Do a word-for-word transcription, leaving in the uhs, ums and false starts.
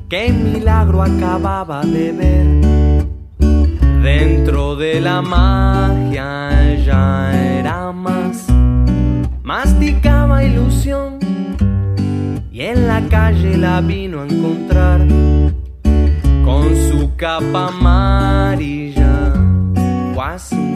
qué milagro acababa de ver. Dentro de la magia ella era más, masticaba ilusión y en la calle la vino a encontrar con su capa amarilla, guasón.